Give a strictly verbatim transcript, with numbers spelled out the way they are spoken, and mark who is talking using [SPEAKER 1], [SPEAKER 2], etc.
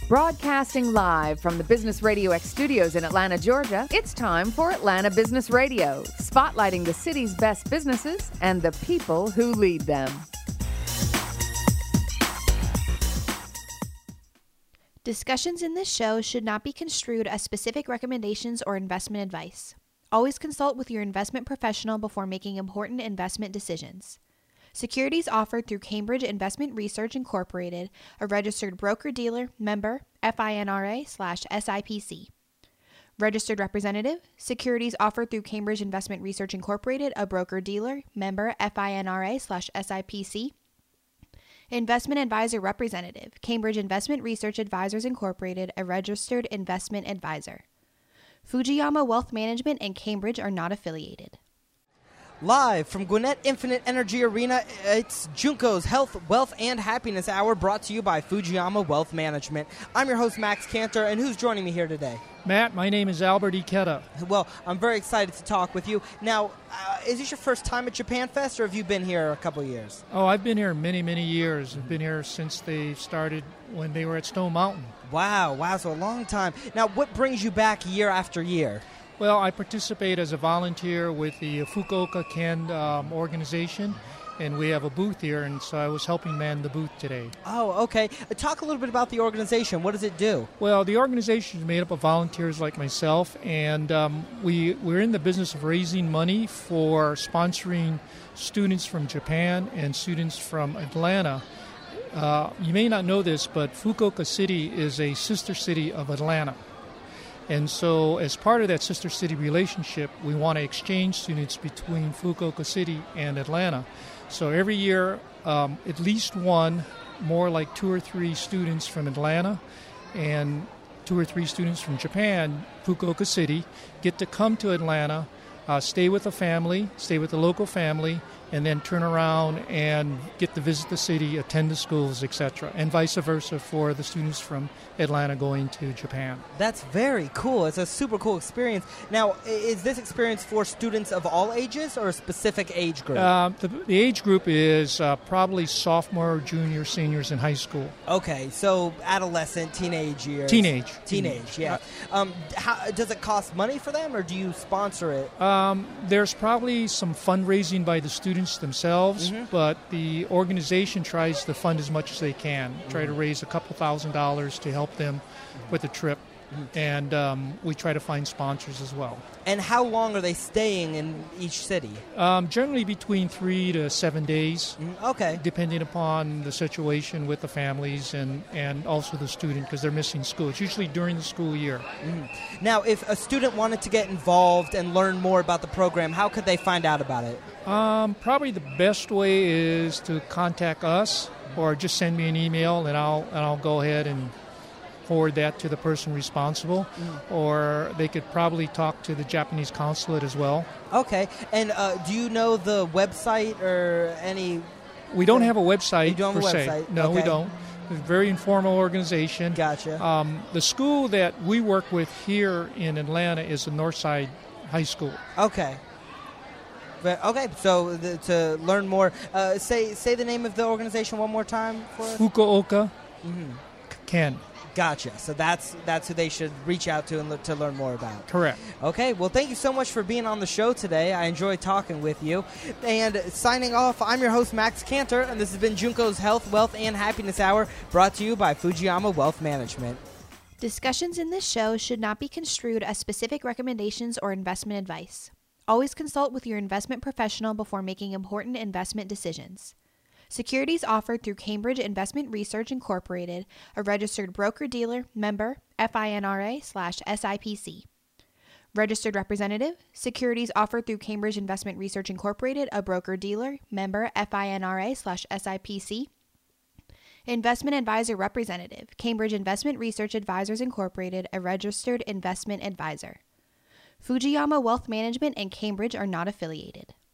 [SPEAKER 1] Broadcasting live from the Business Radio X studios in Atlanta, Georgia, it's time for Atlanta Business Radio, spotlighting the city's best businesses and the people who lead them.
[SPEAKER 2] Discussions in this show should not be construed as specific recommendations or investment advice. Always consult with your investment professional before making important investment decisions. Securities offered through Cambridge Investment Research Incorporated, a registered broker-dealer, member, FINRA slash SIPC. Registered representative, securities offered through Cambridge Investment Research Incorporated, a broker-dealer, member, FINRA slash SIPC. Investment advisor representative, Cambridge Investment Research Advisors Incorporated, a registered investment advisor. Fujiyama Wealth Management and Cambridge are not affiliated.
[SPEAKER 3] Live from Gwinnett Infinite Energy Arena, it's Junko's Health, Wealth, and Happiness Hour, brought to you by Fujiyama Wealth Management. I'm your host, Max Cantor, and who's joining me here today?
[SPEAKER 4] Matt, my name is Albert Ikeda.
[SPEAKER 3] Well, I'm very excited to talk with you. Now, uh, is this your first time at Japan Fest, or have you been here a couple of years?
[SPEAKER 4] Oh, I've been here many, many years. I've been here since they started when they were at Stone Mountain.
[SPEAKER 3] Wow, wow, so a long time. Now, what brings you back year after year?
[SPEAKER 4] Well, I participate as a volunteer with the Fukuoka Ken um, organization, and we have a booth here, and so I was helping man the booth today.
[SPEAKER 3] Oh, okay. Uh, talk a little bit about the organization. What does it do?
[SPEAKER 4] Well, the organization is made up of volunteers like myself, and um, we, we're in the business of raising money for sponsoring students from Japan and students from Atlanta. Uh, you may not know this, but Fukuoka City is a sister city of Atlanta. And so as part of that sister city relationship, we want to exchange students between Fukuoka City and Atlanta. So every year, um, at least one, more like two or three students from Atlanta and two or three students from Japan, Fukuoka City, get to come to Atlanta, uh, stay with a family, stay with the local family, and then turn around and get to visit the city, attend the schools, et cetera, and vice versa for the students from Atlanta going to Japan.
[SPEAKER 3] That's very cool. It's a super cool experience. Now, is this experience for students of all ages or a specific age group?
[SPEAKER 4] Uh, the, the age group is uh, probably sophomore, junior, seniors in high school.
[SPEAKER 3] Okay, so adolescent, teenage years.
[SPEAKER 4] Teenage.
[SPEAKER 3] Teenage, yeah. Um, how, does it cost money for them, or do you sponsor it?
[SPEAKER 4] Um, there's probably some fundraising by the students themselves, mm-hmm. but the organization tries to fund as much as they can, mm-hmm. try to raise a couple thousand dollars to help them mm-hmm. with the trip, mm-hmm. and um, we try to find sponsors as well.
[SPEAKER 3] And how long are they staying in each city?
[SPEAKER 4] Um, generally between three to seven days,
[SPEAKER 3] mm-hmm. okay,
[SPEAKER 4] depending upon the situation with the families and, and also the student, because they're missing school. It's usually during the school year.
[SPEAKER 3] Mm-hmm. Now, if a student wanted to get involved and learn more about the program, how could they find out about it?
[SPEAKER 4] Um, probably the best way is to contact us or just send me an email, and I'll and I'll go ahead and forward that to the person responsible. Mm. Or they could probably talk to the Japanese consulate as well.
[SPEAKER 3] Okay. And uh, do you know the website or any?
[SPEAKER 4] We don't have a website.
[SPEAKER 3] You don't have
[SPEAKER 4] per
[SPEAKER 3] a
[SPEAKER 4] se.
[SPEAKER 3] website?
[SPEAKER 4] No,
[SPEAKER 3] okay.
[SPEAKER 4] we don't. It's a very informal organization.
[SPEAKER 3] Gotcha.
[SPEAKER 4] Um, the school that we work with here in Atlanta is the Northside High School.
[SPEAKER 3] Okay. But, okay, so the, to learn more, uh, say say the name of the organization one more time for us.
[SPEAKER 4] Fukuoka
[SPEAKER 3] mm-hmm.
[SPEAKER 4] Ken.
[SPEAKER 3] Gotcha. So that's that's who they should reach out to and le- to learn more about.
[SPEAKER 4] Correct.
[SPEAKER 3] Okay, well, thank you so much for being on the show today. I enjoyed talking with you. And signing off, I'm your host, Max Cantor, and this has been Junko's Health, Wealth, and Happiness Hour, brought to you by Fujiyama Wealth Management.
[SPEAKER 2] Discussions in this show should not be construed as specific recommendations or investment advice. Always consult with your investment professional before making important investment decisions. Securities offered through Cambridge Investment Research Incorporated, a registered broker-dealer, member, FINRA slash SIPC. Registered representative, securities offered through Cambridge Investment Research Incorporated, a broker-dealer, member, FINRA slash SIPC. Investment advisor representative, Cambridge Investment Research Advisors Incorporated, a registered investment advisor. Fujiyama Wealth Management and Cambridge are not affiliated.